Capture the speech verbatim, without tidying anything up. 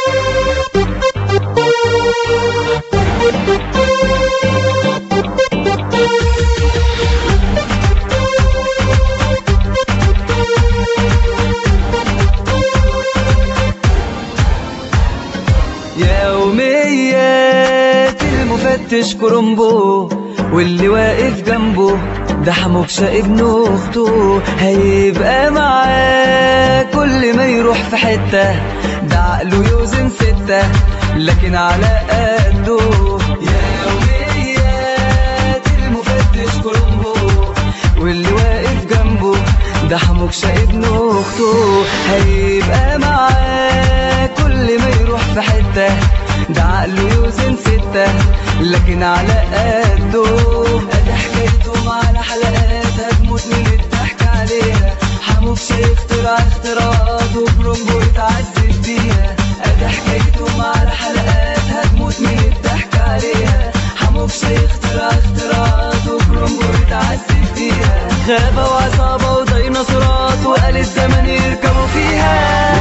يوميات المفتش كرومبو واللي واقف جنبه ده حموكشة ابن اخته، هيبقى معاه كل ما يروح في حتة، ده عقله يوزن ستة لكن على قده. يوميات المفتش كرومبو واللي واقف جنبه ده حموكشة ابن اخته، هيبقى معاه كل ما يروح في حتة، ده عقله يوزن ستة لكن على قده. ادي حكايتهم على حلقات هتموت من الضحك عليها، حموكشة يخترع اختراعات وكرومبو يتعذب بيها. ادي حكايتهم على حلقات هتموت من الضحك عليها، حموكشة يخترع اختراعات وكرومبو يتعذب بيها. غابة وعصابة وديناصورات وآلة زمن يركبوا فيها.